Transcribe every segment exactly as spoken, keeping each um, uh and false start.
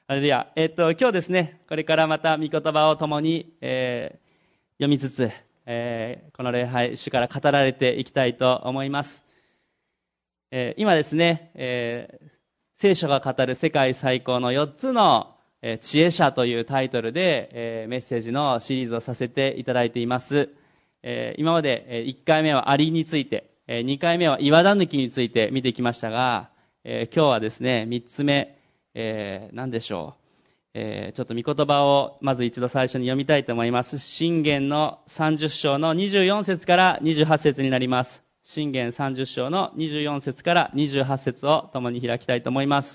ハレルヤ。えっと、今日ですね、これからまた御言葉を共に、えー、読みつつ、えー、この礼拝、主から語られていきたいと思います。えー、今ですね、えー、聖書が語る世界最高のよっつの、えー、知恵者というタイトルで、えー、メッセージのシリーズをさせていただいています。えー、今まで、えー、いっかいめはアリについて、えー、にかいめは岩だ抜きについて見てきましたが、えー、今日はですね、みっつめ、えー、何でしょう、えー、ちょっと御言葉をまず一度最初に読みたいと思います。箴言のさんじゅっ章のにじゅうよん節からにじゅうはち節になります。箴言さんじゅっ章のにじゅうよん節からにじゅうはち節を共に開きたいと思います。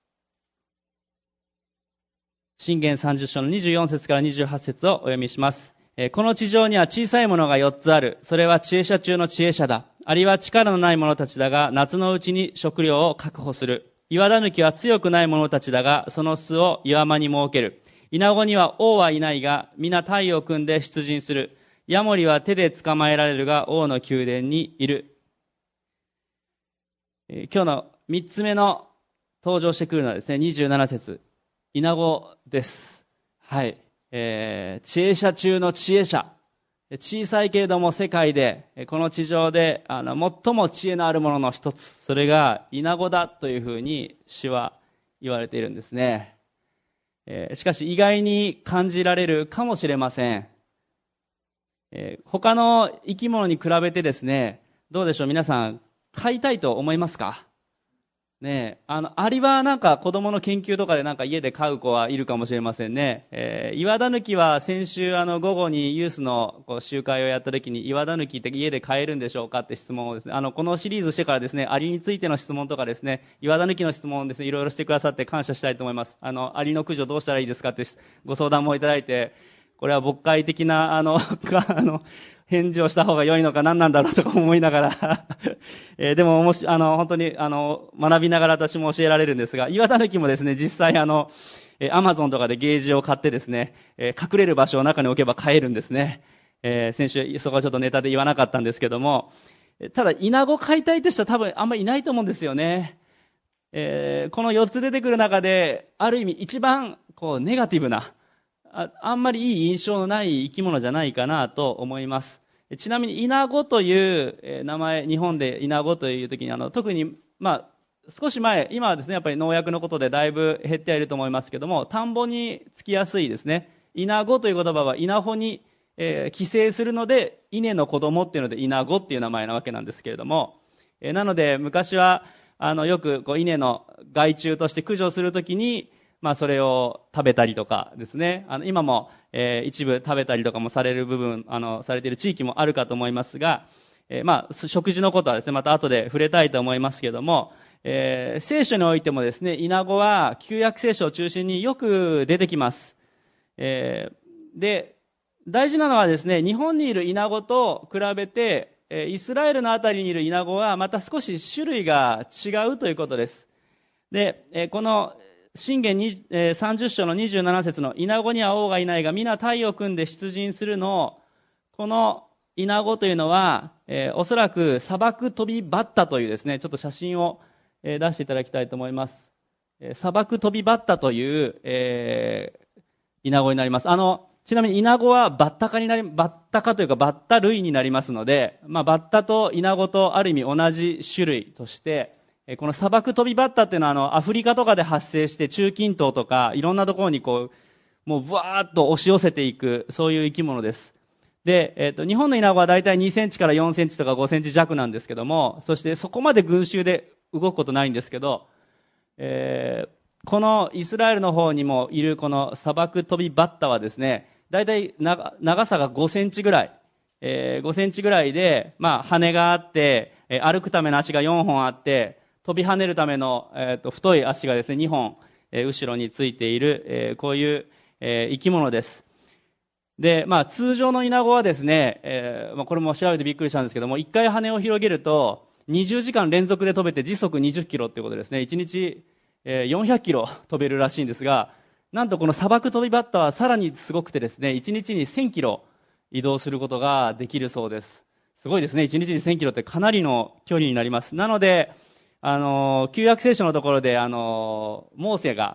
箴言さんじゅっ章のにじゅうよん節からにじゅうはち節をお読みします。えー、この地上には小さいものがよっつある。それは知恵者中の知恵者だ。アリは力のない者たちだが、夏のうちに食料を確保する。岩だ抜きは強くない者たちだが、その巣を岩間に設ける。稲子には王はいないが、皆隊を組んで出陣する。ヤモリは手で捕まえられるが、王の宮殿にいる。えー、今日の三つ目の登場してくるのはですね、にじゅうなな節。稲子です。はい。えー、知恵者中の知恵者。小さいけれども世界で、この地上であの最も知恵のあるものの一つ、それが稲子だというふうに主は言われているんですね。えー、しかし意外に感じられるかもしれません。えー、他の生き物に比べてですね、どうでしょう、皆さん飼いたいと思いますか？ねえ、あの、アリはなんか子供の研究とかでなんか家で飼う子はいるかもしれませんね。えー、岩だ抜きは先週あの午後にユースのこう集会をやった時に岩だ抜きって家で飼えるんでしょうかって質問をですね、あの、このシリーズしてからですね、アリについての質問とかですね、岩だ抜きの質問をですね、いろいろしてくださって感謝したいと思います。あの、アリの駆除どうしたらいいですかってご相談もいただいて、これは牧会的なあの、あの、返事をした方が良いのか何なんだろうとか思いながら、えー、でももし、あの、本当に、あの、学びながら私も教えられるんですが、岩だ抜きもですね、実際あの、えー、アマゾンとかでゲージを買ってですね、えー、隠れる場所を中に置けば買えるんですね。えー、先週、そこはちょっとネタで言わなかったんですけども、ただ、稲子飼いたいって人は多分あんまりいないと思うんですよね。えー、このよっつ出てくる中で、ある意味一番、こう、ネガティブな、あ, あんまりいい印象のない生き物じゃないかなと思います。ちなみに、イナゴという名前、日本でイナゴという時に、あの、特に、まあ、少し前、今はですね、やっぱり農薬のことでだいぶ減ってはいると思いますけども、田んぼにつきやすいですね。イナゴという言葉は稲穂に、えー、寄生するので、稲の子供っていうので、イナゴっていう名前なわけなんですけれども、えー、なので、昔は、あの、よく、こう、稲の害虫として駆除するときに、まあ、それを食べたりとかですね。あの、今も、えー、一部食べたりとかもされる部分、あの、されている地域もあるかと思いますが、えー、まあ、食事のことはですね、また後で触れたいと思いますけれども、えー、聖書においてもですね、イナゴは旧約聖書を中心によく出てきます。えー、で、大事なのはですね、日本にいるイナゴと比べて、えー、イスラエルのあたりにいるイナゴはまた少し種類が違うということです。で、えー、この、箴言さんじゅっ章のにじゅうなな節の稲子には王がいないが皆隊を組んで出陣するのを、この稲子というのは、えー、おそらく砂漠飛びバッタというですね、ちょっと写真を、えー、出していただきたいと思います。えー、砂漠飛びバッタという、えー、稲子になります。あの、ちなみに稲子はバッタ科になり、バッタ科というかバッタ類になりますので、まあバッタと稲子とある意味同じ種類として、この砂漠飛びバッタっていうのはあのアフリカとかで発生して中近東とかいろんなところにこうもうブワーッと押し寄せていくそういう生き物です。で、えっと日本のイナゴはだいたいにセンチからよんセンチとかごセンチ弱なんですけども、そしてそこまで群衆で動くことないんですけど、えー、このイスラエルの方にもいるこの砂漠飛びバッタはですね、だいたい長、長さがごセンチぐらい、えー、ごセンチぐらいで、まあ羽があって、えー、歩くための足がよんほんあって、飛び跳ねるための、えー、と太い足がですねにほん、えー、後ろについている、えー、こういう、えー、生き物です。で、まあ通常のイナゴはですね、えーまあ、これも調べてびっくりしたんですけども、一回羽を広げるとにじゅうじかん連続で飛べて時速にじゅっキロっていうことですね。いちにち、えー、よんひゃっキロ飛べるらしいんですが、なんとこの砂漠飛びバッタはさらにすごくてですね、いちにちにせんキロ移動することができるそうです。すごいですね。いちにちにせんキロってかなりの距離になります。なのであの、旧約聖書のところで、あの、モーセが、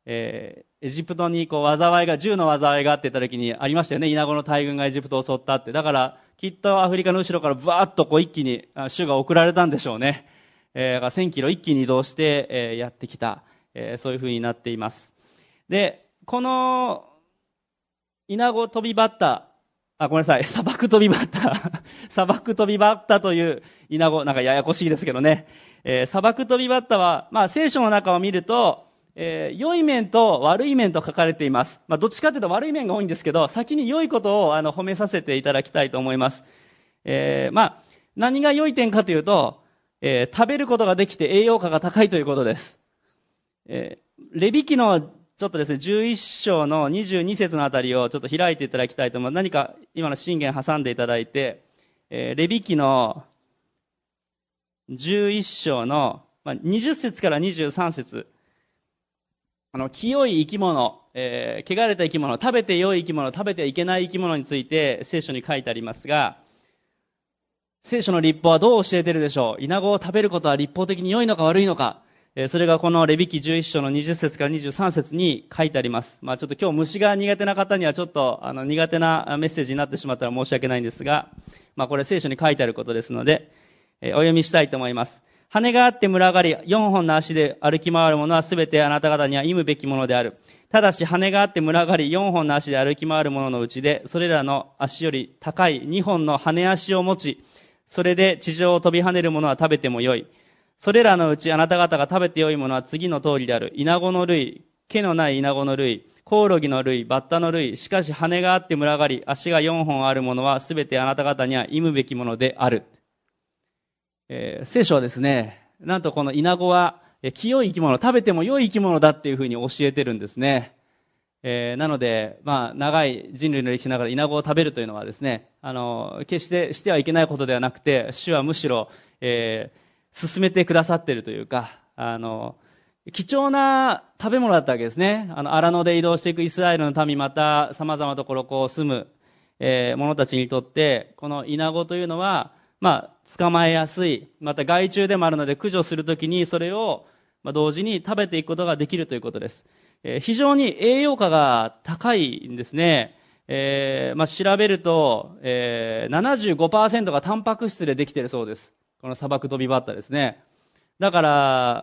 えー、エジプトにこう災いが、銃の災いがあって言った時にありましたよね。イナゴの大群がエジプトを襲ったって。だからきっとアフリカの後ろからブワーッとこう一気に主が送られたんでしょうね。えー、せんキロ一気に移動して、えー、やってきた、えー、そういう風になっています。で、このイナゴ飛びバッタ、あ、ごめんなさい、砂漠飛びバッタ砂漠飛びバッタというイナゴ、なんかややこしいですけどね、えー、砂漠飛びバッタは、まあ聖書の中を見ると、えー、良い面と悪い面と書かれています。まあどっちかというと悪い面が多いんですけど、先に良いことをあの褒めさせていただきたいと思います。えー、まあ何が良い点かというと、えー、食べることができて栄養価が高いということです。えー、レビ記のちょっとですね、じゅういっ章のにじゅうに節のあたりをちょっと開いていただきたいと思います。何か今の箴言挟んでいただいて、えー、レビ記のじゅういっ章のにじゅっ節からにじゅうさん節、あの、清い生き物、えー、汚れた生き物、食べて良い生き物、食べてはいけない生き物について聖書に書いてありますが、聖書の律法はどう教えているでしょう。イナゴを食べることは律法的に良いのか悪いのか。それがこのレビ記じゅういっ章のにじゅっ節からにじゅうさん節に書いてあります。まあちょっと今日虫が苦手な方にはちょっとあの苦手なメッセージになってしまったら申し訳ないんですが、まあこれ聖書に書いてあることですので、えお読みしたいと思います。羽があって群がり、四本の足で歩き回るものはすべてあなた方には忌むべきものである。ただし羽があって群がり、四本の足で歩き回るもののうちで、それらの足より高い二本の羽足を持ち、それで地上を飛び跳ねるものは食べてもよい。それらのうちあなた方が食べてよいものは次の通りである。イナゴの類、毛のないイナゴの類、コオロギの類、バッタの類、しかし羽があって群がり、足が四本あるものはすべてあなた方には忌むべきものである。えー、聖書はですね、なんとこのイナゴは清い生き物、食べても良い生き物だっていうふうに教えてるんですね。えー、なので、まあ、長い人類の歴史の中でイナゴを食べるというのはですね、あの、決してしてはいけないことではなくて、主はむしろ、えー、進めてくださっているというか、あの、貴重な食べ物だったわけですね。あの、荒野で移動していくイスラエルの民、また様々なところこう住む、えー、者たちにとって、このイナゴというのは、まあ、捕まえやすい、また害虫でもあるので駆除するときにそれを、まあ、同時に食べていくことができるということです。えー、非常に栄養価が高いんですね。えー、まあ、調べると、えー、ななじゅうごパーセント がタンパク質でできているそうです。この砂漠飛びバッタですね。だから、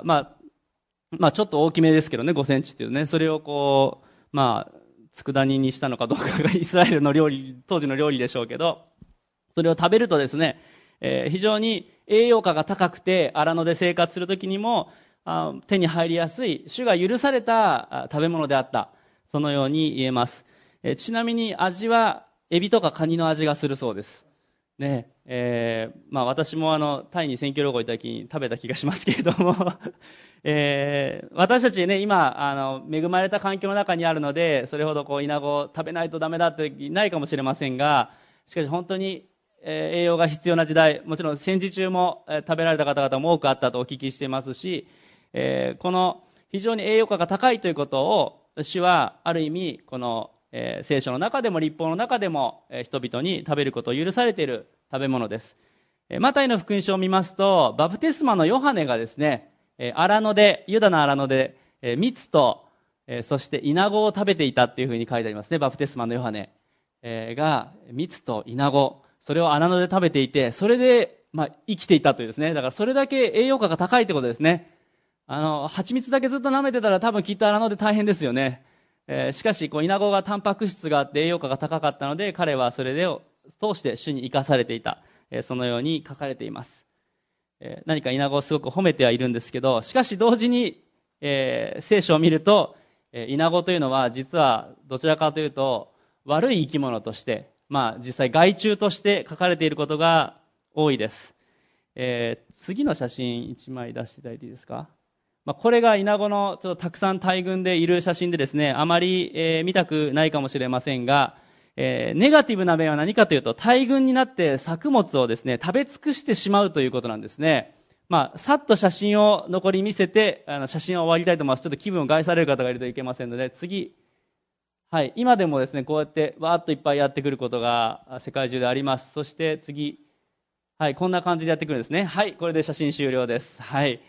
まあ、まあちょっと大きめですけどね、ごセンチっていうね、それをこう、まあ、佃煮にしたのかどうかがイスラエルの料理、当時の料理でしょうけど、それを食べるとですね、えー、非常に栄養価が高くて、荒野で生活するときにもあ手に入りやすい、主が許された食べ物であった。そのように言えます。えー、ちなみに味は、エビとかカニの味がするそうです。ね、えー、まあ私もあの、タイに選挙旅行行った時に食べた気がしますけれども、えー、私たちね、今、あの、恵まれた環境の中にあるので、それほどこう、イナゴを食べないとダメだってないかもしれませんが、しかし本当に、えー、栄養が必要な時代、もちろん戦時中も、えー、食べられた方々も多くあったとお聞きしていますし、えー、この非常に栄養価が高いということを、主はある意味、この、えー、聖書の中でも立法の中でも、えー、人々に食べることを許されている食べ物です。えー、マタイの福音書を見ますと、バプテスマのヨハネがですね、えー、荒野で、ユダの荒野で、えー、蜜と、えー、そしてイナゴを食べていたっていうふうに書いてありますね。バプテスマのヨハネ、えー、が蜜とイナゴ、それを荒野で食べていて、それで、まあ、生きていたというですね。だからそれだけ栄養価が高いってことですね。あの、蜂蜜だけずっと舐めてたら多分きっと荒野で大変ですよね。えー、しかし、こう、イナゴがタンパク質があって栄養価が高かったので、彼はそれでを通して主に生かされていた。えー、そのように書かれています。えー、何かイナゴをすごく褒めてはいるんですけど、しかし同時に、えー、聖書を見ると、えー、イナゴというのは実はどちらかというと悪い生き物として、まあ実際害虫として書かれていることが多いです。えー、次の写真いちまい出していただいていいですか。まあ、これがイナゴのちょっとたくさん大群でいる写真でですね、あまり、えー、見たくないかもしれませんが、えー、ネガティブな面は何かというと、大群になって作物をですね、食べ尽くしてしまうということなんですね。まあ、さっと写真を残り見せて、あの写真を終わりたいと思います。ちょっと気分を害される方がいるといけませんので、次。はい。今でもですね、こうやってわーっといっぱいやってくることが世界中であります。そして次。はい。こんな感じでやってくるんですね。はい。これで写真終了です。はい。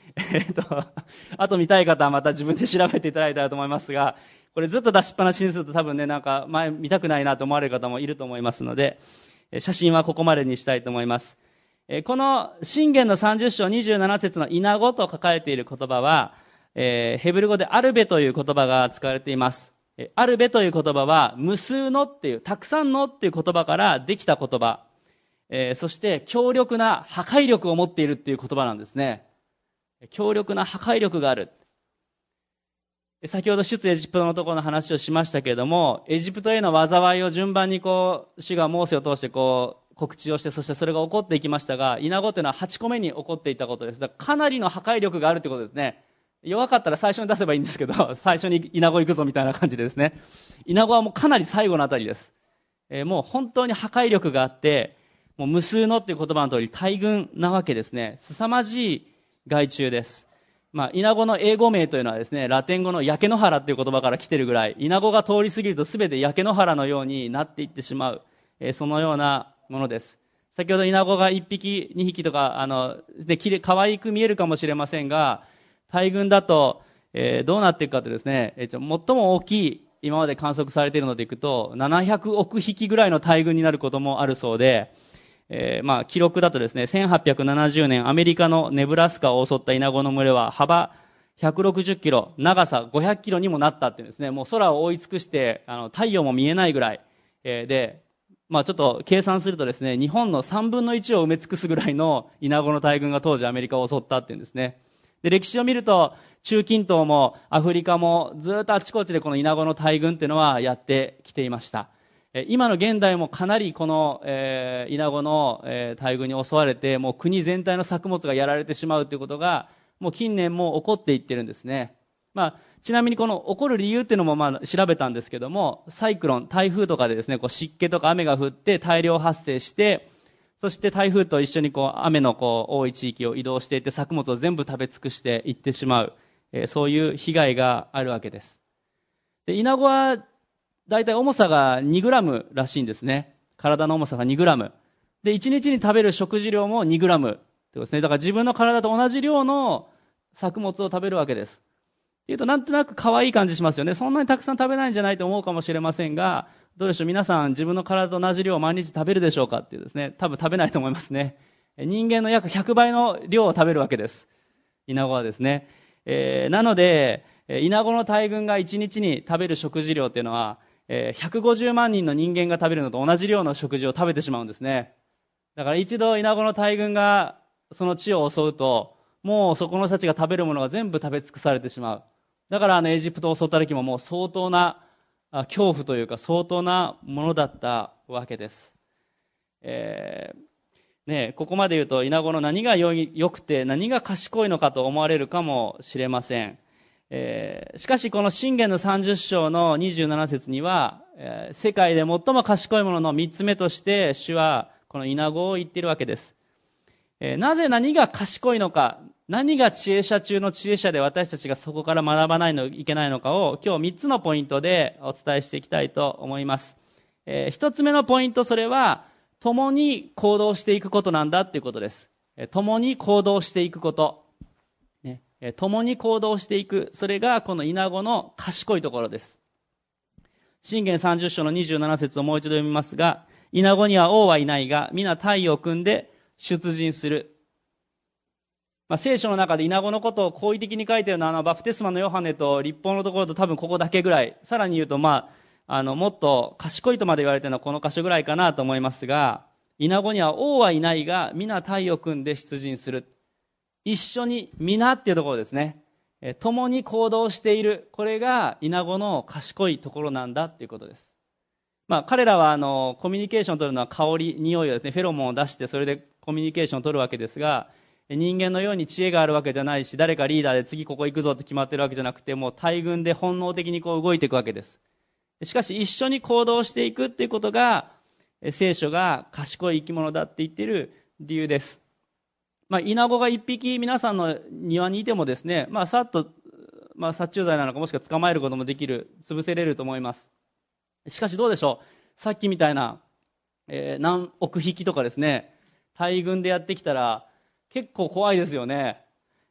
えっと、あと見たい方はまた自分で調べていただいたらと思いますが、これずっと出しっぱなしにすると多分ね、なんか前見たくないなと思われる方もいると思いますので、写真はここまでにしたいと思います。この箴言のさんじゅっ章にじゅうなな節のイナゴと書かれている言葉は、えー、ヘブル語でアルベという言葉が使われています。アルベという言葉は無数のっていう、たくさんのっていう言葉からできた言葉、えー、そして強力な破壊力を持っているっていう言葉なんですね。強力な破壊力がある。先ほど出エジプトのところの話をしましたけれども、エジプトへの災いを順番にこう、主がモーセを通してこう、告知をして、そしてそれが起こっていきましたが、イナゴというのははちこめに起こっていたことです。だからかなりの破壊力があるということですね。弱かったら最初に出せばいいんですけど、最初にイナゴ行くぞみたいな感じでですね。イナゴはもうかなり最後のあたりです。えー、もう本当に破壊力があって、もう無数のっていう言葉の通り大群なわけですね。凄まじい害虫です。まあ、イナゴの英語名というのはですね、ラテン語の焼け野原っていう言葉から来てるぐらい、イナゴが通り過ぎるとすべて焼け野原のようになっていってしまう、えー、そのようなものです。先ほどイナゴがいっぴき、にひきとか、あの、で、きれい、可愛く見えるかもしれませんが、大群だと、えー、どうなっていくかとですね、えー、最も大きい、今まで観測されているのでいくと、ななひゃくおくひきぐらいの大群になることもあるそうで、えー、まあ、記録だとですね、せんはっぴゃくななじゅうねん、アメリカのネブラスカを襲ったイナゴの群れは、幅ひゃくろくじゅっキロ、長さごひゃくキロにもなったっていうんですね、もう空を覆い尽くして、あの、太陽も見えないぐらい、えー、で、まあちょっと計算するとですね、日本のさんぶんのいちを埋め尽くすぐらいのイナゴの大群が当時アメリカを襲ったっていうんですね。で、歴史を見ると、中近東もアフリカもずっとあちこちでこのイナゴの大群っていうのはやってきていました。今の現代もかなりこの、えー、イナゴの、えー、大群に襲われて、もう国全体の作物がやられてしまうということが、もう近年も起こっていってるんですね。まあ、ちなみにこの起こる理由っていうのもまあ調べたんですけども、サイクロン、台風とかでですね、こう湿気とか雨が降って大量発生して、そして台風と一緒にこう雨のこう多い地域を移動していって作物を全部食べ尽くしていってしまう、えー、そういう被害があるわけです。で、イナゴはだいたい重さがにグラムらしいんですね。体の重さがにグラム。で、いちにちに食べる食事量もにグラムってことですね。だから自分の体と同じ量の作物を食べるわけです。っていうとなんとなく可愛い感じしますよね。そんなにたくさん食べないんじゃないと思うかもしれませんが、どうでしょう、皆さん自分の体と同じ量を毎日食べるでしょうかっていうですね、多分食べないと思いますね。人間の約ひゃくばいの量を食べるわけです。イナゴはですね。えー、なので、イナゴの大群がいちにちに食べる食事量っていうのは、えー、ひゃくごじゅうまんにんの人間が食べるのと同じ量の食事を食べてしまうんですね。だから一度イナゴの大群がその地を襲うと、もうそこの人たちが食べるものが全部食べ尽くされてしまう。だからあのエジプトを襲った時ももう相当な恐怖というか相当なものだったわけです。えー、ね、ここまで言うとイナゴの何が良い、良くて何が賢いのかと思われるかもしれません。えー、しかしこの箴言のさんじゅっ章のにじゅうなな節には、えー、世界で最も賢いもののみっつめとして主はこのイナゴを言っているわけです。えー、なぜ何が賢いのか、何が知恵者中の知恵者で私たちがそこから学ばないといけないのかを今日みっつのポイントでお伝えしていきたいと思います。えー、ひとつめのポイント、それは共に行動していくことなんだということです。えー、共に行動していくこと。共に行動していく。それがこのイナゴの賢いところです。箴言さんじゅっ章のにじゅうなな節をもう一度読みますが、イナゴには王はいないが、皆隊を組んで出陣する。まあ、聖書の中でイナゴのことを好意的に書いているのは、あのバプテスマのヨハネと律法のところと多分ここだけぐらい。さらに言うと、まあ、あの、もっと賢いとまで言われているのはこの箇所ぐらいかなと思いますが、イナゴには王はいないが、皆隊を組んで出陣する。一緒に皆っていうところですね。共に行動している。これがイナゴの賢いところなんだっていうことです。まあ彼らはあのコミュニケーションを取るのは香り、匂いをですね、フェロモンを出してそれでコミュニケーションを取るわけですが、人間のように知恵があるわけじゃないし、誰かリーダーで次ここ行くぞって決まってるわけじゃなくて、もう大群で本能的にこう動いていくわけです。しかし一緒に行動していくっていうことが、聖書が賢い生き物だって言っている理由です。まあ、イナゴが一匹皆さんの庭にいてもですね、まあ、さっと、まあ、殺虫剤なのかもしくは捕まえることもできる、潰せれると思います。しかしどうでしょう。さっきみたいな、えー、何億匹とかですね、大群でやってきたら結構怖いですよね。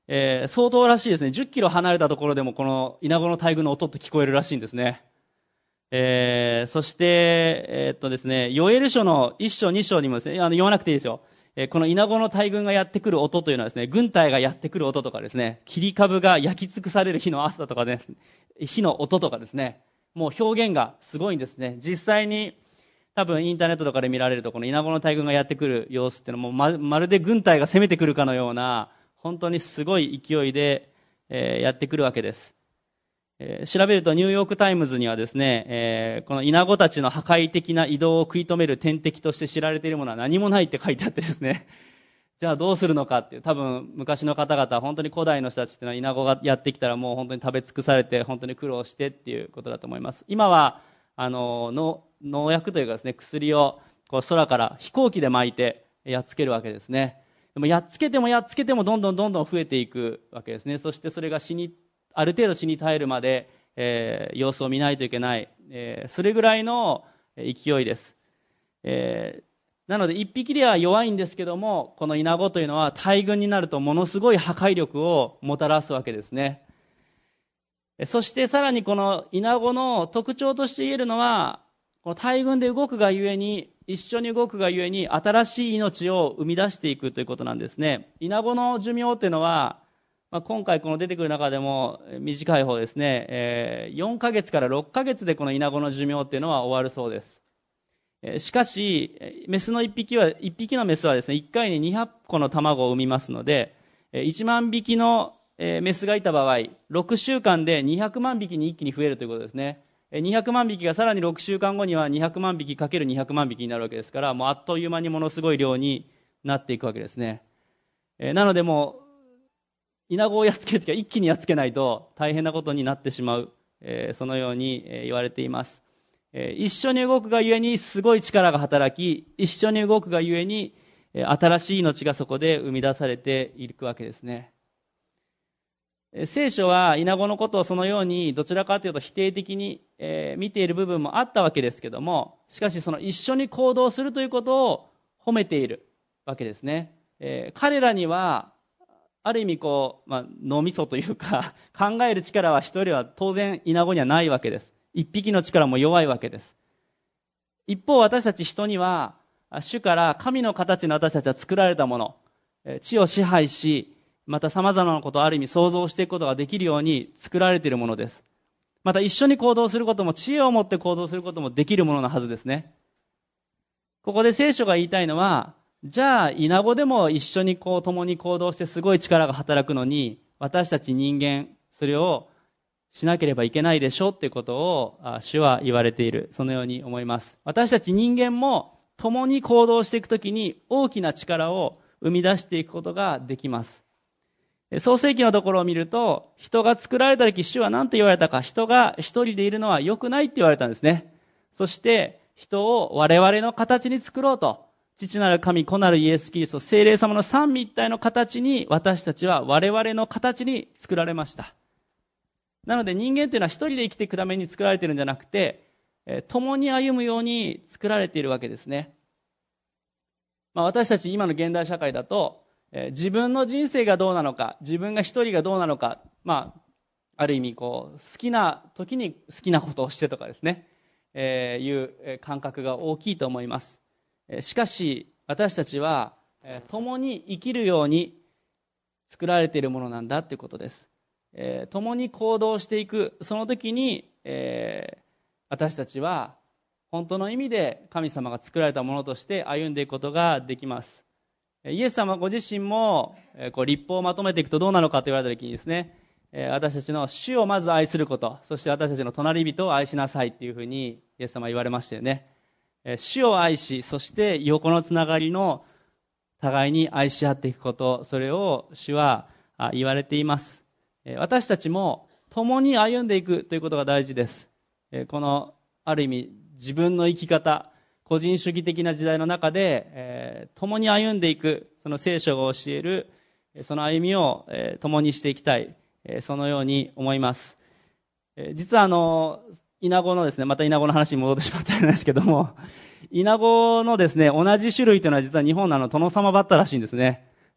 えー、相当らしいですね。じゅっキロ離れたところでもこのイナゴの大群の音って聞こえるらしいんですね。えー、そして、えー、っとですね、ヨエル書のいっ章に章にもですね、あの言わなくていいですよ。えー、このイナゴの大群がやってくる音というのはですね、軍隊がやってくる音とかですね、切り株が焼き尽くされる日の朝とかね、火の音とかですね、もう表現がすごいんですね。実際に多分インターネットとかで見られるとこのイナゴの大群がやってくる様子っていうのも ま, まるで軍隊が攻めてくるかのような本当にすごい勢いで、えー、やってくるわけです、えー、調べるとニューヨークタイムズにはですね、えー、このイナゴたちの破壊的な移動を食い止める天敵として知られているものは何もないって書いてあってですねじゃあどうするのかっていう、多分昔の方々本当に古代の人たちっていうのはイナゴがやってきたらもう本当に食べ尽くされて本当に苦労してっていうことだと思います。今はあの農農薬というかですね、薬をこう空から飛行機で巻いてやっつけるわけですね。でもやっつけてもやっつけてもどんどんどんどん増えていくわけですね。そしてそれが死にある程度死に絶えるまで、えー、様子を見ないといけない、えー、それぐらいの勢いです、えーなので一匹では弱いんですけども、このイナゴというのは大群になるとものすごい破壊力をもたらすわけですね。そしてさらにこのイナゴの特徴として言えるのは、この大群で動くがゆえに、一緒に動くがゆえに新しい命を生み出していくということなんですね。イナゴの寿命というのは、まあ、今回この出てくる中でも短い方ですね、えー、よんかげつからろっかげつでこのイナゴの寿命というのは終わるそうです。しかし、メスの一匹は、一匹のメスはですね、一回ににひゃっこの卵を産みますので、いちまんびきのメスがいた場合、ろくしゅうかんでにひゃくまんびきに一気に増えるということですね。にひゃくまんびきがさらにろくしゅうかんごにはにひゃくまんびきかけるにひゃくまんびきになるわけですから、もうあっという間にものすごい量になっていくわけですね。なのでもう、イナゴをやっつけるときは一気にやっつけないと大変なことになってしまう。そのように言われています。一緒に動くがゆえにすごい力が働き、一緒に動くがゆえに新しい命がそこで生み出されていくわけですね。聖書はイナゴのことをそのようにどちらかというと否定的に見ている部分もあったわけですけども、しかしその一緒に行動するということを褒めているわけですね。彼らにはある意味こう、まあ、脳みそというか考える力は人よりは当然イナゴにはないわけです。一匹の力も弱いわけです。一方私たち人には主から神の形の私たちは作られたもの、地を支配し、また様々なことをある意味想像していくことができるように作られているものです。また一緒に行動することも知恵を持って行動することもできるもののはずですね。ここで聖書が言いたいのは、じゃあイナゴでも一緒にこう共に行動してすごい力が働くのに、私たち人間それをしなければいけないでしょっていうことを主は言われている。そのように思います。私たち人間も共に行動していくときに大きな力を生み出していくことができます。創世記のところを見ると、人が作られたとき主は何と言われたか、人が一人でいるのは良くないって言われたんですね。そして人を我々の形に作ろうと、父なる神、子なるイエス・キリスト、聖霊様の三位一体の形に私たちは我々の形に作られました。なので人間というのは一人で生きていくために作られているんじゃなくて、共に歩むように作られているわけですね。まあ、私たち今の現代社会だと、自分の人生がどうなのか、自分が一人がどうなのか、まあ、ある意味こう好きな時に好きなことをしてとかですね、えー、いう感覚が大きいと思います。しかし私たちは共に生きるように作られているものなんだということです。えー、共に行動していく、その時に、えー、私たちは本当の意味で神様が作られたものとして歩んでいくことができます。イエス様ご自身も、えー、こう律法をまとめていくとどうなのかと言われた時にですね、えー、私たちの主をまず愛すること、そして私たちの隣人を愛しなさいっていうふうにイエス様は言われましたよね。えー、主を愛し、そして横のつながりの互いに愛し合っていくこと、それを主は言われています。私たちも共に歩んでいくということが大事です。このある意味自分の生き方、個人主義的な時代の中で、えー、共に歩んでいく、その聖書が教えるその歩みを、えー、共にしていきたい、えー、そのように思います。えー、実はあのイナゴのですね、またイナゴの話に戻ってしまったんですけども、イナゴのですね同じ種類というのは実は日本のあのトノサマバッタらしいんですね。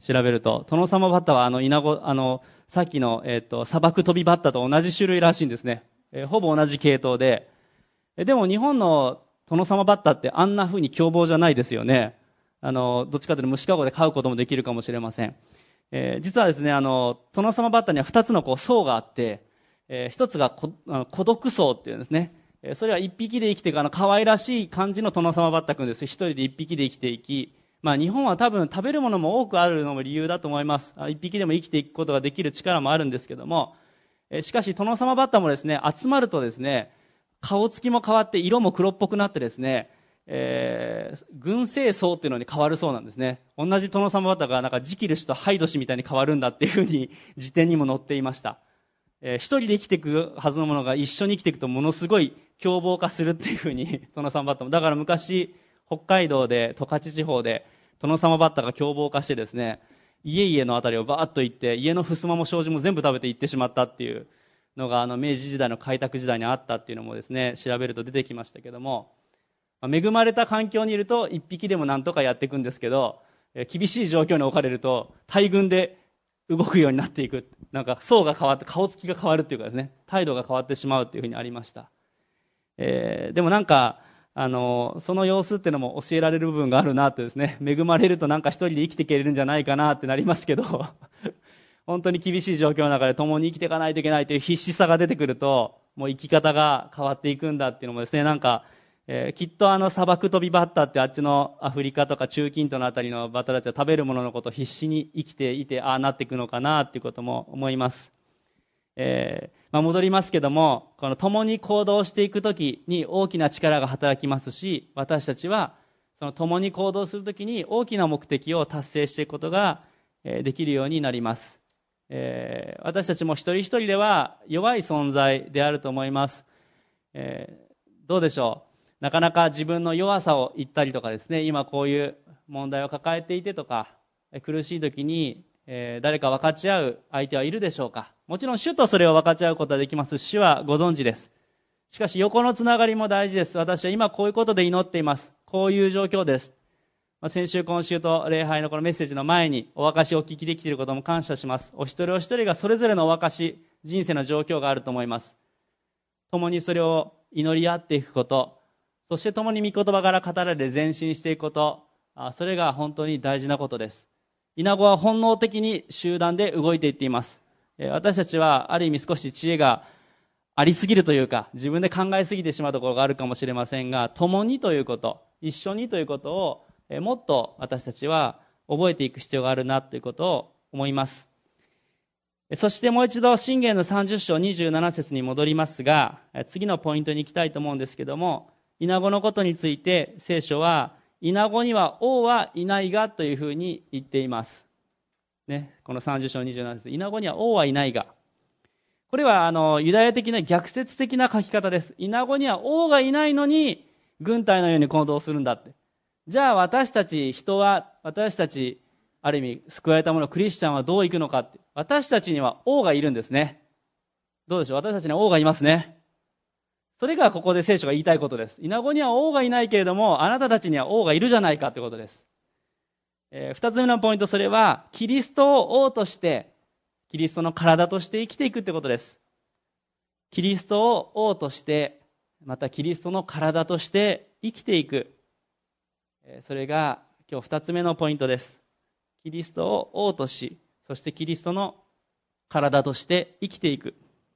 調べると、トノサマバッタはあのイナゴ、あの、さっきの、えっと、砂漠飛びバッタと同じ種類らしいんですね。えー、ほぼ同じ系統で。でも日本のトノサマバッタってあんな風に凶暴じゃないですよね。あの、どっちかというと虫かごで飼うこともできるかもしれません。えー、実はですね、あの、トノサマバッタには二つのこう層があって、えー、一つがこあの孤独層っていうんですね。えー、それは一匹で生きていくあの可愛らしい感じのトノサマバッタくんです。一人で一匹で生きていき、まあ日本は多分食べるものも多くあるのも理由だと思います。一匹でも生きていくことができる力もあるんですけども、えー、しかしトノサマバッタもですね、集まるとですね、顔つきも変わって色も黒っぽくなってですね、えー、群生層っていうのに変わるそうなんですね。同じトノサマバッタがなんかジキルシとハイドシみたいに変わるんだっていうふうに辞典にも載っていました。えー、一人で生きていくはずのものが一緒に生きていくとものすごい凶暴化するっていうふうにトノサマバッタも。だから昔北海道で十勝地方でトノサマバッタが凶暴化してですね、家々のあたりをバーッと行って家の襖も障子も全部食べて行ってしまったっていうのがあの明治時代の開拓時代にあったっていうのもですね、調べると出てきましたけども、恵まれた環境にいると一匹でもなんとかやっていくんですけど、厳しい状況に置かれると大群で動くようになっていく、なんか層が変わって顔つきが変わるっていうかですね、態度が変わってしまうっていうふうにありました。えー、でもなんかあのその様子っていうのも教えられる部分があるなとですね、恵まれるとなんか一人で生きていけれるんじゃないかなってなりますけど本当に厳しい状況の中で共に生きていかないといけないという必死さが出てくると、もう生き方が変わっていくんだっていうのもですね、なんか、えー、きっとあの砂漠飛びバッタってあっちのアフリカとか中近東のあたりのバッタたちは食べるもののことを必死に生きていて、ああなっていくのかなっていうことも思います。えーまあ、戻りますけども、この共に行動していくときに大きな力が働きますし、私たちはその共に行動するときに大きな目的を達成していくことができるようになります。えー、私たちも一人一人では弱い存在であると思います。えー、どうでしょう。なかなか自分の弱さを言ったりとかですね、今こういう問題を抱えていてとか、苦しい時に、えー、誰か分かち合う相手はいるでしょうか。もちろん主とそれを分かち合うことはできます。主はご存知です。しかし横のつながりも大事です。私は今こういうことで祈っています。こういう状況です。先週今週と礼拝のこのメッセージの前にお証しをお聞きできていることも感謝します。お一人お一人がそれぞれのお証し、人生の状況があると思います。共にそれを祈り合っていくこと、そして共に御言葉から語られ前進していくこと、それが本当に大事なことです。イナゴは本能的に集団で動いていっています。私たちはある意味少し知恵がありすぎるというか、自分で考えすぎてしまうところがあるかもしれませんが、共にということ、一緒にということをもっと私たちは覚えていく必要があるなということを思います。そしてもう一度箴言のさんじゅっ章にじゅうなな節に戻りますが、次のポイントに行きたいと思うんですけども、イナゴのことについて聖書はイナゴには王はいないがというふうに言っています、ね、このさんじゅっ章にじゅうなな節、イナゴには王はいないが、これはあのユダヤ的な逆説的な書き方です。イナゴには王がいないのに軍隊のように行動するんだって。じゃあ私たち人は、私たちある意味救われた者クリスチャンはどう行くのかって、私たちには王がいるんですね。どうでしょう。私たちには王がいますね。それがここで聖書が言いたいことです。イナゴには王がいないけれども、あなたたちには王がいるじゃないかということです。えー、二つ目のポイント、それはキリストを王としてキリストの体として生きていくということです。キリストを王として、またキリストの体として生きていく、それが今日二つ目のポイントです。キリストを王とし、そしてキリストの体として生きていく。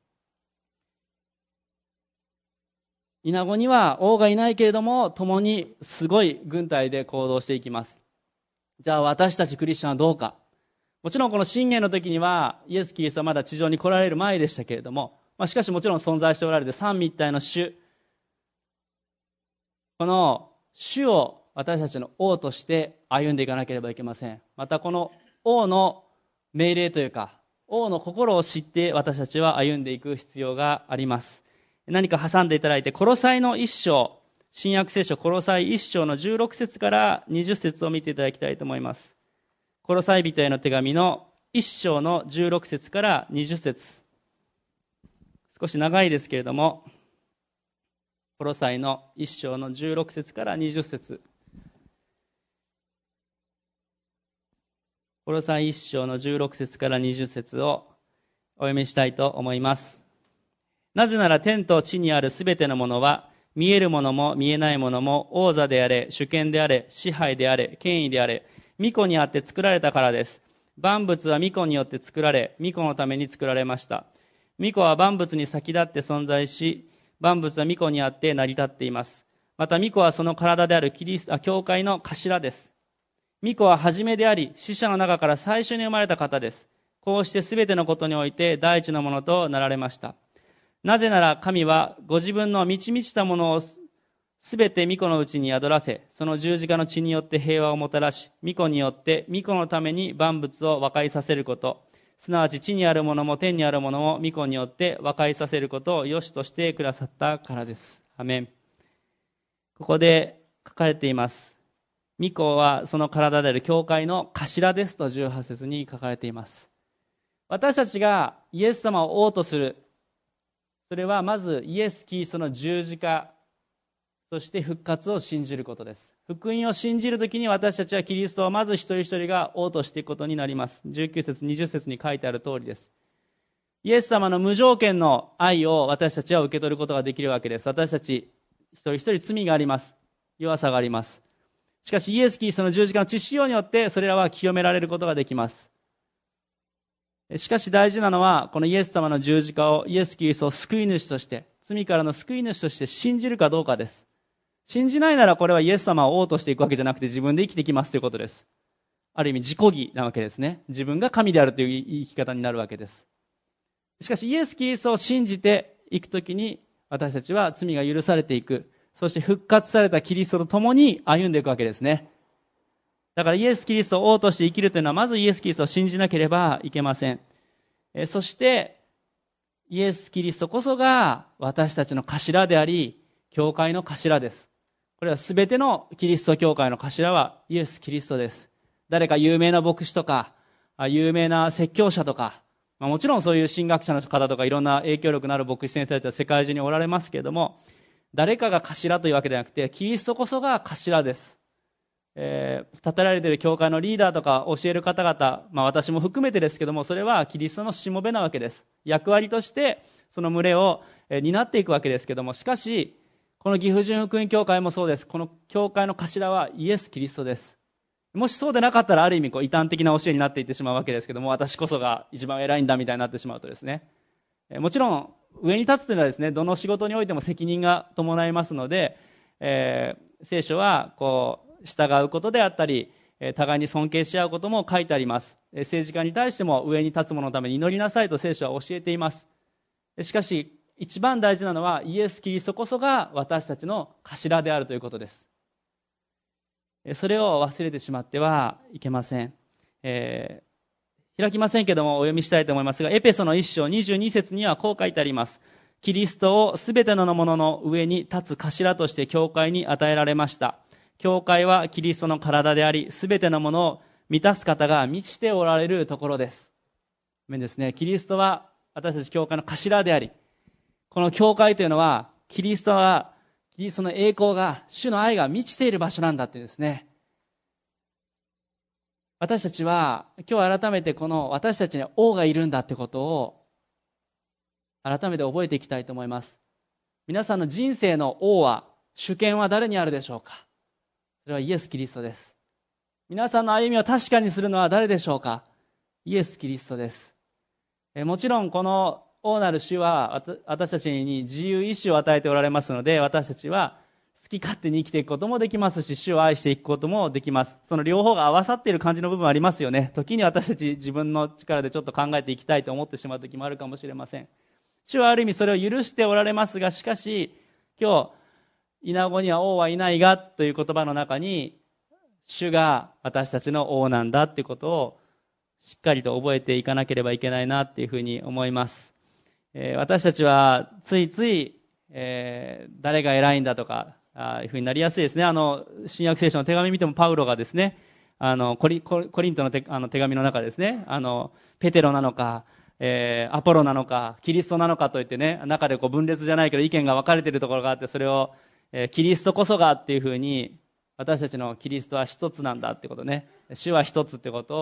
イナゴには王がいないけれども、共にすごい軍隊で行動していきます。じゃあ私たちクリスチャンはどうか。もちろんこの箴言の時にはイエス・キリストはまだ地上に来られる前でしたけれども、まあ、しかしもちろん存在しておられて三位一体の主、この主を私たちの王として歩んでいかなければいけません。またこの王の命令というか、王の心を知って私たちは歩んでいく必要があります。何か挟んでいただいて、コロサイの一章、新約聖書コロサイ一章のじゅうろく節からにじゅう節を見ていただきたいと思います。コロサイ人への手紙の一章のじゅうろく節からにじゅう節、少し長いですけれども、コロサイの一章のじゅうろく節からにじゅう節、 コロサイ一章のじゅうろく節からにじゅう節をお読みしたいと思います。なぜなら天と地にあるすべてのものは、見えるものも見えないものも、王座であれ、主権であれ、支配であれ、権威であれ、御子にあって作られたからです。万物は御子によって作られ、御子のために作られました。御子は万物に先立って存在し、万物は御子にあって成り立っています。また御子はその体であるキリスト、教会の頭です。御子は初めであり、死者の中から最初に生まれた方です。こうしてすべてのことにおいて第一のものとなられました。なぜなら神はご自分の満ち満ちたものをすべて御子のうちに宿らせ、その十字架の血によって平和をもたらし、御子によって御子のために万物を和解させること、すなわち地にあるものも天にあるものも御子によって和解させることを良しとしてくださったからです。アメン。ここで書かれています。御子はその体である教会の頭ですとじゅうはち節に書かれています。私たちがイエス様を王とする、それはまずイエス・キリストの十字架、そして復活を信じることです。福音を信じるときに私たちはキリストをまず一人一人が王としていくことになります。じゅうきゅう節、にじゅう節に書いてある通りです。イエス様の無条件の愛を私たちは受け取ることができるわけです。私たち一人一人罪があります。弱さがあります。しかしイエス・キリストの十字架の血潮によってそれらは清められることができます。しかし大事なのは、このイエス様の十字架を、イエス・キリストを救い主として、罪からの救い主として信じるかどうかです。信じないならこれはイエス様を王としていくわけじゃなくて自分で生きていきますということです。ある意味自己義なわけですね。自分が神であるという生き方になるわけです。しかしイエス・キリストを信じていくときに、私たちは罪が許されていく。そして復活されたキリストと共に歩んでいくわけですね。だからイエス・キリストを王として生きるというのは、まずイエス・キリストを信じなければいけません。えそして、イエス・キリストこそが私たちの頭であり、教会の頭です。これはすべてのキリスト教会の頭はイエス・キリストです。誰か有名な牧師とか、有名な説教者とか、まあ、もちろんそういう神学者の方とかいろんな影響力のある牧師先生たちは世界中におられますけれども、誰かが頭というわけではなくて、キリストこそが頭です。えー、立てられている教会のリーダーとか教える方々、まあ私も含めてですけども、それはキリストのしもべなわけです。役割としてその群れを、えー、担っていくわけですけども、しかし、この岐阜純福音教会もそうです。この教会の頭はイエス・キリストです。もしそうでなかったらある意味こう異端的な教えになっていってしまうわけですけども、私こそが一番偉いんだみたいになってしまうとですね、えー、もちろん上に立つというのはですね、どの仕事においても責任が伴いますので、えー、聖書はこう従うことであったり、互いに尊敬し合うことも書いてあります。政治家に対しても上に立つ者のために祈りなさいと聖書は教えています。しかし一番大事なのはイエス・キリストこそが私たちの頭であるということです。それを忘れてしまってはいけません。えー、開きませんけどもお読みしたいと思いますが、エペソの一章にじゅうに節にはこう書いてあります。キリストをすべてのものの上に立つ頭として教会に与えられました。教会はキリストの体であり、すべてのものを満たす方が満ちておられるところです。面ですね。キリストは私たち教会の頭であり、この教会というのは、キリストは、キリストの栄光が、主の愛が満ちている場所なんだってですね。私たちは、今日改めてこの私たちに王がいるんだってことを、改めて覚えていきたいと思います。皆さんの人生の王は、主権は誰にあるでしょうか。それはイエス・キリストです。皆さんの歩みを確かにするのは誰でしょうか。イエス・キリストです。えもちろんこの王なる主は私たちに自由意志を与えておられますので、私たちは好き勝手に生きていくこともできますし、主を愛していくこともできます。その両方が合わさっている感じの部分はありますよね。時に私たち自分の力でちょっと考えていきたいと思ってしまう時もあるかもしれません。主はある意味それを許しておられますが、しかし今日稲子には王はいないがという言葉の中に、主が私たちの王なんだっていうことをしっかりと覚えていかなければいけないなっていうふうに思います。えー、私たちはついつい、えー、誰が偉いんだとかあいうふうになりやすいですね。あの新約聖書の手紙見てもパウロがですね、あのコリ、コリントの 手, あの手紙の中ですね、あのペテロなのか、えー、アポロなのかキリストなのかといってね、中でこう分裂じゃないけど意見が分かれているところがあって、それをキリストこそがっていうふうに、私たちのキリストは一つなんだってことね、主は一つってことを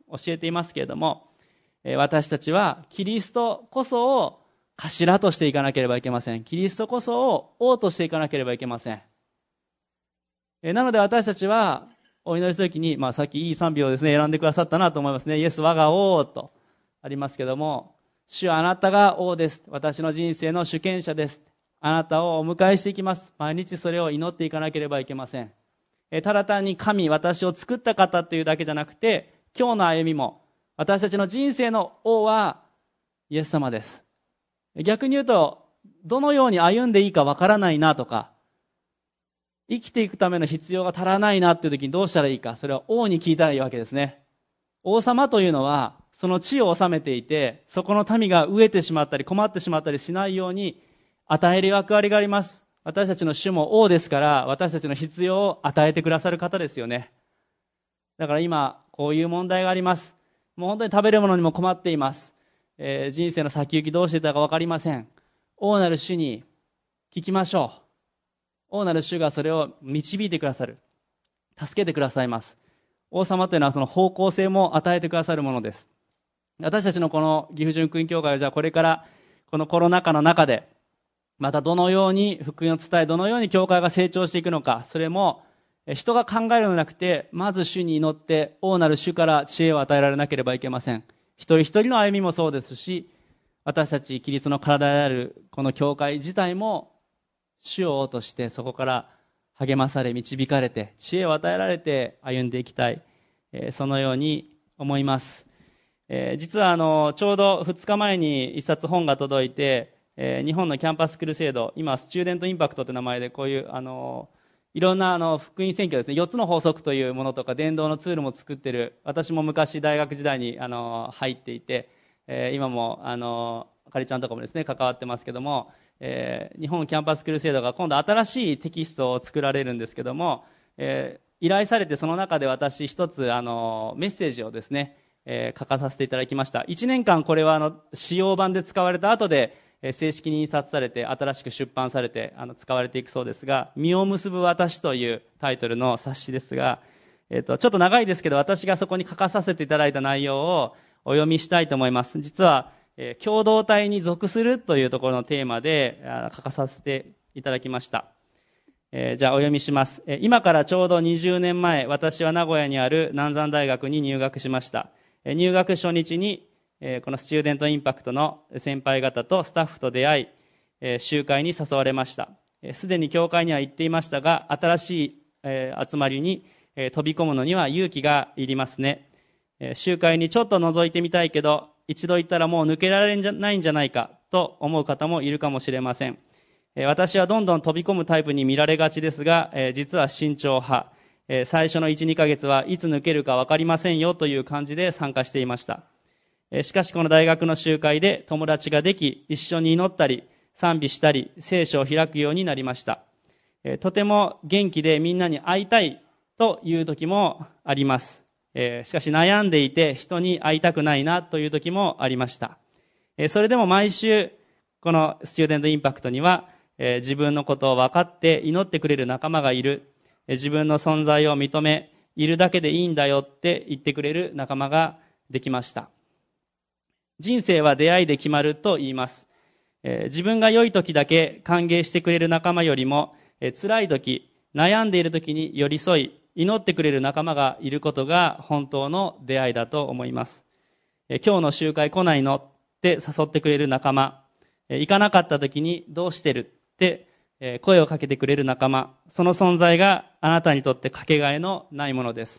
教えていますけれども、私たちはキリストこそを頭としていかなければいけません。キリストこそを王としていかなければいけません。なので私たちはお祈りするときに、まあさっきいい賛美をですね、選んでくださったなと思いますね。イエス我が王とありますけども、主はあなたが王です。私の人生の主権者です。あなたをお迎えしていきます。毎日それを祈っていかなければいけません。ただ単に神、私を作った方というだけじゃなくて、今日の歩みも、私たちの人生の王はイエス様です。逆に言うと、どのように歩んでいいかわからないなとか、生きていくための必要が足らないなっていう時にどうしたらいいか、それは王に聞いたらいいわけですね。王様というのは、その地を治めていて、そこの民が飢えてしまったり困ってしまったりしないように与える役割があります。私たちの主も王ですから、私たちの必要を与えてくださる方ですよね。だから今、こういう問題があります。もう本当に食べるものにも困っています。えー、人生の先行きどうしていたか分かりません。王なる主に聞きましょう。王なる主がそれを導いてくださる。助けてくださいます。王様というのはその方向性も与えてくださるものです。私たちのこの岐阜純福音教会はじゃあこれからこのコロナ禍の中でまたどのように福音を伝え、どのように教会が成長していくのか、それも人が考えるのではなくて、まず主に祈って王なる主から知恵を与えられなければいけません。一人一人の歩みもそうですし、私たちキリストの体であるこの教会自体も主を王としてそこから励まされ導かれて知恵を与えられて歩んでいきたい、えー、そのように思います。えー、実はあのちょうどふつかまえに一冊本が届いて、えー、日本のキャンパスクルセイド、今スチューデントインパクトという名前でこういうあのいろんなあの福音宣教ですね、よっつの法則というものとか伝道のツールも作っている、私も昔大学時代にあの入っていて、えー、今もあのあかりちゃんとかもですね関わってますけども、えー、日本キャンパスクルセイドが今度新しいテキストを作られるんですけども、えー、依頼されてその中で私一つあのメッセージをですね、えー、書かさせていただきました。いちねんかんこれはあの使用版で使われた後で正式に印刷されて新しく出版されてあの使われていくそうですが、実を結ぶ私というタイトルの冊子ですが、えー、とちょっと長いですけど私がそこに書かさせていただいた内容をお読みしたいと思います。実は、えー、共同体に属するというところのテーマで書かさせていただきました。えー、じゃあお読みします。えー、今からちょうどにじゅうねんまえ、私は名古屋にある南山大学に入学しました。えー、入学初日にこのスチューデントインパクトの先輩方とスタッフと出会い、集会に誘われました。すでに教会には行っていましたが、新しい集まりに飛び込むのには勇気がいりますね。集会にちょっと覗いてみたいけど、一度行ったらもう抜けられないんじゃないかと思う方もいるかもしれません。私はどんどん飛び込むタイプに見られがちですが、実は慎重派。最初のいち、にかげつはいつ抜けるか分かりませんよという感じで参加していました。しかしこの大学の集会で友達ができ、一緒に祈ったり、賛美したり、聖書を開くようになりました。とても元気でみんなに会いたいという時もあります。しかし悩んでいて人に会いたくないなという時もありました。それでも毎週このスチューデントインパクトには自分のことを分かって祈ってくれる仲間がいる。自分の存在を認め、いるだけでいいんだよって言ってくれる仲間ができました。人生は出会いで決まると言います。えー、自分が良い時だけ歓迎してくれる仲間よりも、えー、辛い時、悩んでいる時に寄り添い、祈ってくれる仲間がいることが本当の出会いだと思います。えー、今日の集会来ないのって誘ってくれる仲間、えー、行かなかった時にどうしてるって、えー、声をかけてくれる仲間、その存在があなたにとってかけがえのないものです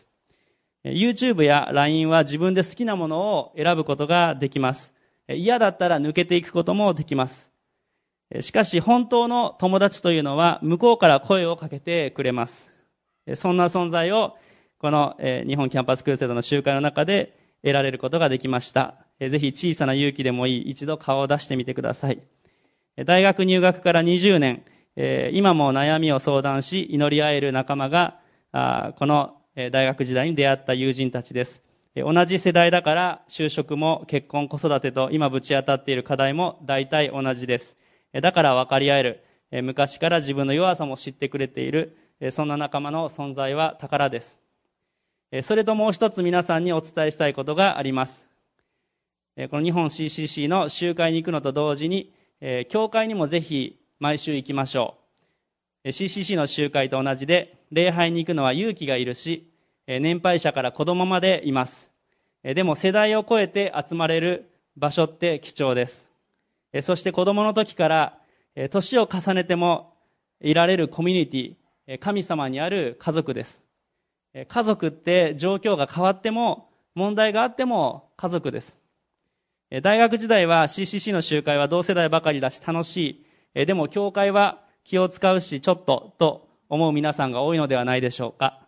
。YouTube や ライン は自分で好きなものを選ぶことができます。嫌だったら抜けていくこともできます。しかし本当の友達というのは向こうから声をかけてくれます。そんな存在をこの日本キャンパスクルセイドの集会の中で得られることができました。ぜひ小さな勇気でもいい、一度顔を出してみてください。大学入学からにじゅうねん、今も悩みを相談し祈り合える仲間がこの大学時代に出会った友人たちです。同じ世代だから就職も結婚子育てと今ぶち当たっている課題も大体同じです。だから分かり合える、昔から自分の弱さも知ってくれている、そんな仲間の存在は宝です。 それともう一つ皆さんにお伝えしたいことがあります。この日本 シーシーシー の集会に行くのと同時に、教会にもぜひ毎週行きましょう。シーシーシー の集会と同じで、礼拝に行くのは勇気がいるし、年配者から子供までいます。でも世代を超えて集まれる場所って貴重です。そして子供の時から年を重ねてもいられるコミュニティ、神様にある家族です。家族って状況が変わっても、問題があっても家族です。大学時代は シーシーシー の集会は同世代ばかりだし楽しい。でも教会は気を使うしちょっとと思う皆さんが多いのではないでしょうか。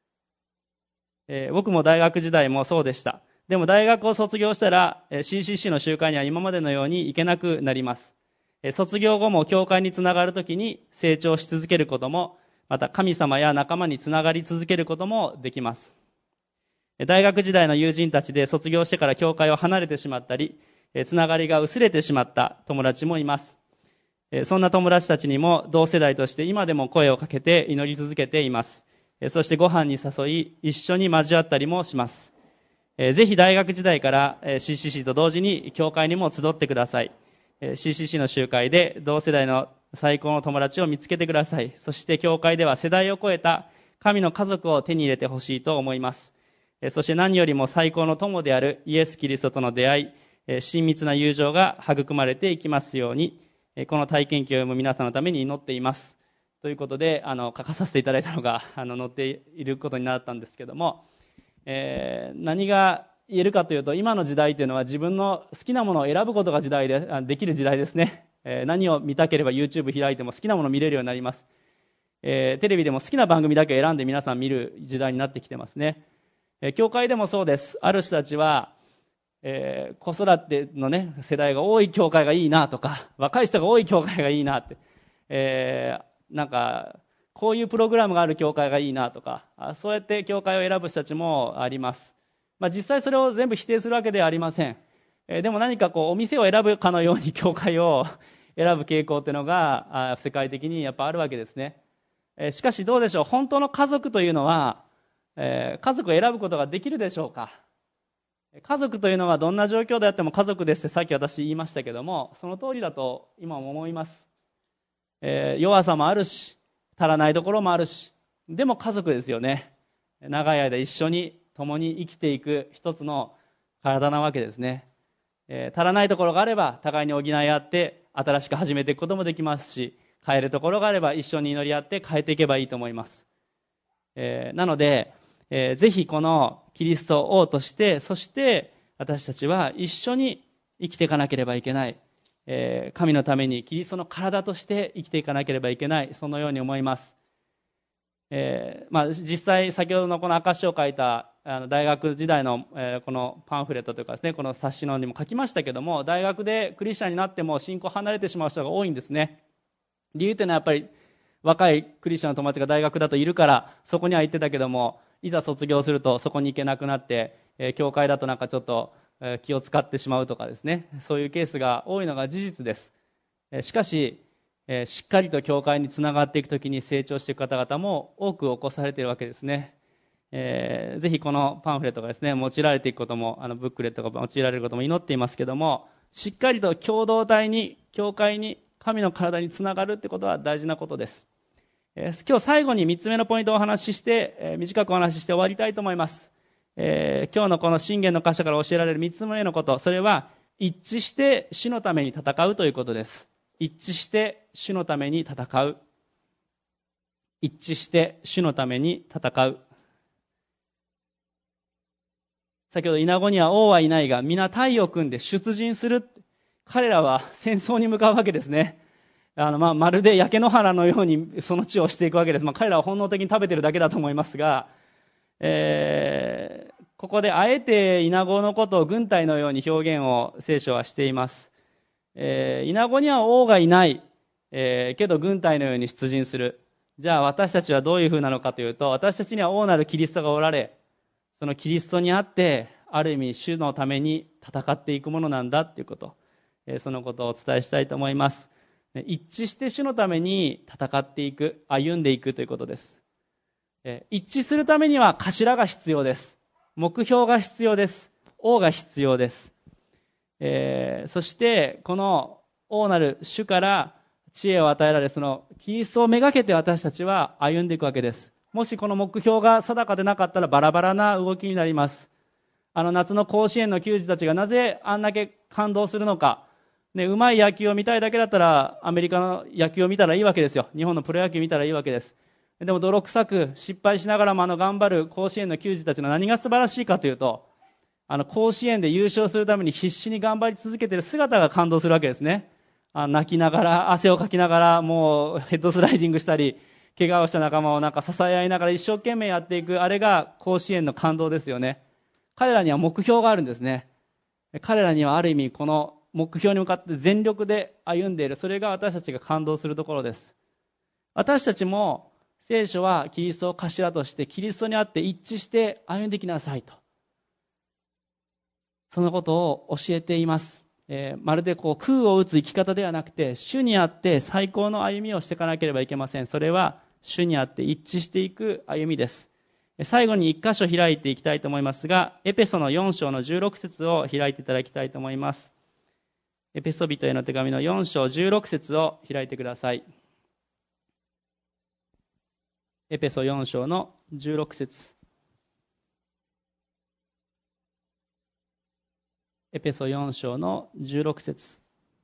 僕も大学時代もそうでした。でも大学を卒業したら シーシーシー の集会には今までのように行けなくなります。卒業後も教会につながるときに成長し続けることも、また神様や仲間につながり続けることもできます。大学時代の友人たちで卒業してから教会を離れてしまったり、つながりが薄れてしまった友達もいます。そんな友達たちにも同世代として今でも声をかけて祈り続けています。そしてご飯に誘い、一緒に交わったりもします。ぜひ大学時代から シーシーシー と同時に教会にも集ってください。シーシーシー の集会で同世代の最高の友達を見つけてください。そして教会では世代を超えた神の家族を手に入れてほしいと思います。そして何よりも最高の友であるイエス・キリストとの出会い、親密な友情が育まれていきますように、この体験記を読む皆さんのために祈っています。ということで、あの書かさせていただいたのがあの載っていることになったんですけども、えー、何が言えるかというと、今の時代というのは自分の好きなものを選ぶことが時代で、できる時代ですね。えー、何を見たければ YouTube 開いても好きなものを見れるようになります。えー、テレビでも好きな番組だけ選んで皆さん見る時代になってきてますね。えー、教会でもそうです。ある人たちは、えー、子育てのね、世代が多い教会がいいなとか、若い人が多い教会がいいなって、えー、なんか、こういうプログラムがある教会がいいなとか、そうやって教会を選ぶ人たちもあります。まあ、実際それを全部否定するわけではありません。えー、でも何かこうお店を選ぶかのように教会を選ぶ傾向っていうのが世界的にやっぱあるわけですね。えー、しかしどうでしょう。本当の家族というのは、えー、家族を選ぶことができるでしょうか。家族というのはどんな状況であっても家族ですってさっき私言いましたけども、その通りだと今も思います。えー、弱さもあるし、足らないところもあるし、でも家族ですよね。長い間一緒に共に生きていく一つの体なわけですね。えー、足らないところがあれば互いに補い合って新しく始めていくこともできますし、変えるところがあれば一緒に祈り合って変えていけばいいと思います。えー、なので、えー、ぜひこのキリストを王として、そして私たちは一緒に生きていかなければいけない。えー、神のためにキリストの体として生きていかなければいけない。そのように思います。えーまあ、実際先ほどのこの証を書いたあの大学時代の、えー、このパンフレットというかですね、この冊子のにも書きましたけども、大学でクリスチャンになっても信仰を離れてしまう人が多いんですね。理由というのはやっぱり若いクリスチャンの友達が大学だといるから、そこには行ってたけども、いざ卒業するとそこに行けなくなって、えー、教会だとなんかちょっと、えー、気を使ってしまうとかですね、そういうケースが多いのが事実です。えー、しかしえー、しっかりと教会につながっていくときに成長していく方々も多く起こされているわけですね。えー、ぜひこのパンフレットがですね、用いられていくことも、あのブックレットが用いられることも祈っていますけども、しっかりと共同体に、教会に、神の体につながるってことは大事なことです。えー、今日最後にみっつめのポイントをお話しして、えー、短くお話しして終わりたいと思います。えー、今日のこの箴言の箇所から教えられるみっつめのこと、それは一致して主のために戦うということです。一致して主のために戦う。一致して主のために戦う。先ほどイナゴには王はいないが、皆隊を組んで出陣する。彼らは戦争に向かうわけですね。あのまあまるで焼け野原のようにその地をしていくわけです。まあ、彼らは本能的に食べてるだけだと思いますが、えー、ここであえてイナゴのことを軍隊のように表現を聖書はしています。えー、イナゴには王がいない、えー、けど軍隊のように出陣する。じゃあ私たちはどういう風なのかというと、私たちには王なるキリストがおられ、そのキリストにあってある意味主のために戦っていくものなんだということ、えー、そのことをお伝えしたいと思います。一致して主のために戦っていく、歩んでいくということです。 一致するためには頭が必要です。目標が必要です。王が必要です。えー、そしてこの王なる主から知恵を与えられ、そのキリストをめがけて私たちは歩んでいくわけです。もしこの目標が定かでなかったらバラバラな動きになります。あの夏の甲子園の球児たちがなぜあんだけ感動するのか、ね、うまい野球を見たいだけだったらアメリカの野球を見たらいいわけですよ。日本のプロ野球見たらいいわけです。でも泥臭く失敗しながらもあの頑張る甲子園の球児たちの何が素晴らしいかというと、あの甲子園で優勝するために必死に頑張り続けている姿が感動するわけですね。あ泣きながら汗をかきながらもうヘッドスライディングしたり、怪我をした仲間をなんか支え合いながら一生懸命やっていく、あれが甲子園の感動ですよね。彼らには目標があるんですね。彼らにはある意味この目標に向かって全力で歩んでいる、それが私たちが感動するところです。私たちも聖書はキリストを頭としてキリストにあって一致して歩んできなさいと、そのことを教えています。えー、まるでこう空を打つ生き方ではなくて、主にあって最高の歩みをしていかなければいけません。それは主にあって一致していく歩みです。最後に一箇所開いていきたいと思いますが、エペソのよん章のじゅうろく節を開いていただきたいと思います。エペソ人への手紙のよん章じゅうろく節を開いてください。エペソよん章のじゅうろく節。エペソよん章のじゅうろく節。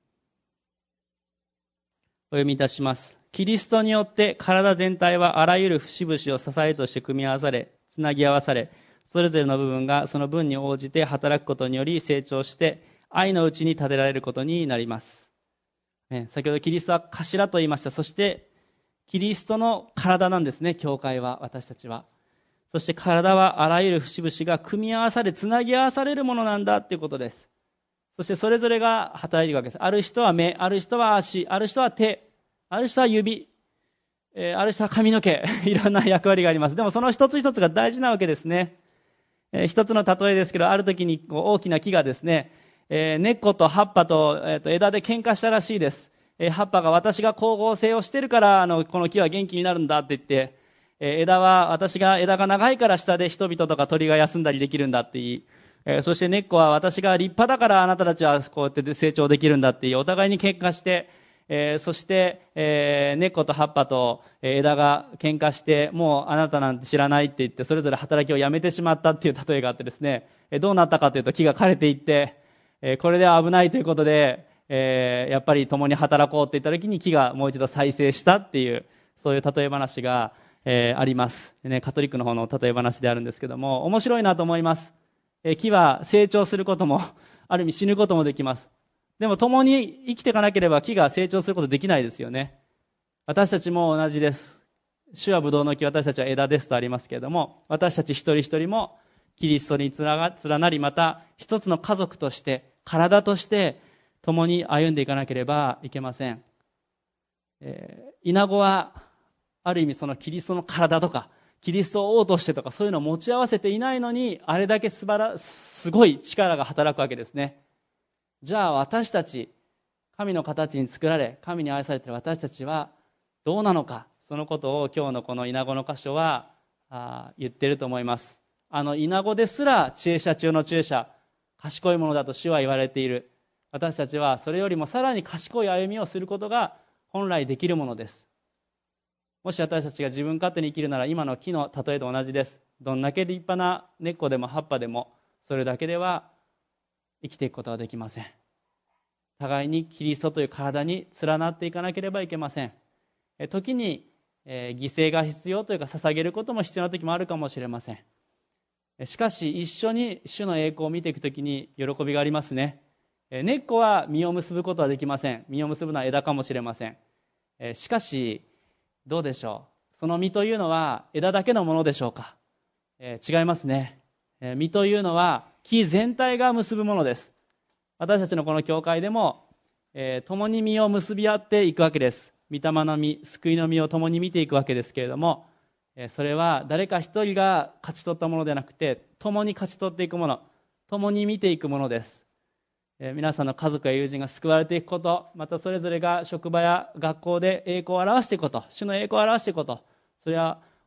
お読みいたします。キリストによって体全体はあらゆる節々を支えとして組み合わされ、つなぎ合わされ、それぞれの部分がその分に応じて働くことにより成長して愛のうちに立てられることになります。ね、先ほどキリストは頭と言いました。そしてキリストの体なんですね、教会は、私たちは。そして体はあらゆる節々が組み合わされ、つなぎ合わされるものなんだということです。そしてそれぞれが働いているわけです。ある人は目、ある人は足、ある人は手、ある人は指、えー、ある人は髪の毛、いろんな役割があります。でもその一つ一つが大事なわけですね。えー、一つの例えですけど、ある時にこう大きな木がですね、えー、根っこと葉っぱと、えー、と枝で喧嘩したらしいです。えー、葉っぱが私が光合成をしてるからあのこの木は元気になるんだって言って、えー、枝は私が枝が長いから下で人々とか鳥が休んだりできるんだって言い、えー、そして根っこは私が立派だからあなたたちはこうやって成長できるんだって言い、お互いに喧嘩して、えー、そして、えー、根っこと葉っぱと枝が喧嘩して、もうあなたなんて知らないって言ってそれぞれ働きをやめてしまったっていう例えがあってですね、えー、どうなったかというと木が枯れていって、えー、これでは危ないということで、えー、やっぱり共に働こうって言った時に木がもう一度再生したっていう、そういう例え話が、えー、あります、ね、カトリックの方の例え話であるんですけども、面白いなと思います。えー、木は成長することもある意味死ぬこともできます。でも共に生きていかなければ木が成長することできないですよね。私たちも同じです。主はブドウの木、私たちは枝ですとありますけれども、私たち一人一人もキリストにつなが連なり、また一つの家族として体として共に歩んでいかなければいけません。えー、イナゴはある意味そのキリストの体とかキリストを王としてとかそういうのを持ち合わせていないのに、あれだけ素晴らすごい力が働くわけですね。じゃあ私たち、神の形に作られ神に愛されている私たちはどうなのか、そのことを今日のこのイナゴの箇所はあ言っていると思います。あのイナゴですら知恵者中の知恵者、賢いものだと主は言われている。私たちはそれよりもさらに賢い歩みをすることが本来できるものです。もし私たちが自分勝手に生きるなら、今の木の例えと同じです。どんだけ立派な根っこでも葉っぱでもそれだけでは生きていくことはできません。互いにキリストという体に連なっていかなければいけません。時に、えー、犠牲が必要というか捧げることも必要な時もあるかもしれません。しかし一緒に主の栄光を見ていくときに喜びがありますね。根っこは実を結ぶことはできません。実を結ぶのは枝かもしれません。しかしどうでしょう、その実というのは枝だけのものでしょうか。違いますね。実というのは木全体が結ぶものです。私たちのこの教会でも、えー、共に実を結び合っていくわけです。御霊の実、救いの実を共に見ていくわけですけれども、えー、それは誰か一人が勝ち取ったものではなくて、共に勝ち取っていくもの、共に見ていくものです。えー、皆さんの家族や友人が救われていくこと、またそれぞれが職場や学校で栄光を表していくこと、主の栄光を表していくこと、それは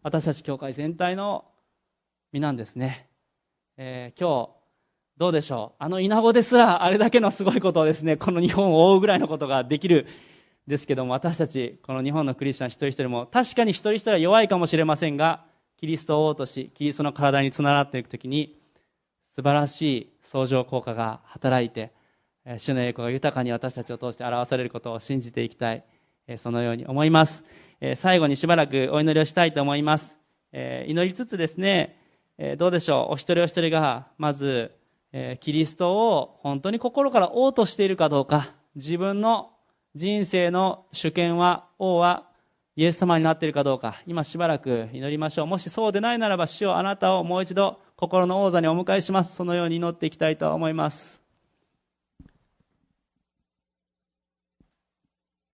私たち教会全体の身なんですね。えー、今日どうでしょう。あの稲子ですらあれだけのすごいことをですね、この日本を覆うぐらいのことができるんですけども、私たちこの日本のクリスチャン一人一人も確かに一人一人は弱いかもしれませんが、キリストを王としキリストの体につながっていくときに素晴らしい相乗効果が働いて、主の栄光が豊かに私たちを通して表されることを信じていきたい、そのように思います。最後にしばらくお祈りをしたいと思います。祈りつつですね、どうでしょう、お一人お一人がまずキリストを本当に心から王としているかどうか、自分の人生の主権は、王はイエス様になっているかどうか、今しばらく祈りましょう。もしそうでないならば、主よ、あなたをもう一度心の王座にお迎えします。そのように祈っていきたいと思います。